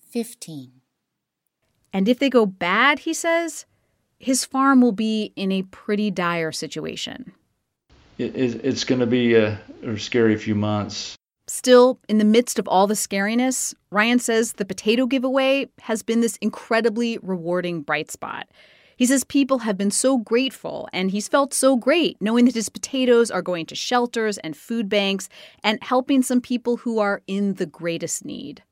15. And if they go bad, he says, his farm will be in a pretty dire situation. It's going to be a scary few months. Still, in the midst of all the scariness, Ryan says the potato giveaway has been this incredibly rewarding bright spot. He says people have been so grateful, and he's felt so great knowing that his potatoes are going to shelters and food banks and helping some people who are in the greatest need.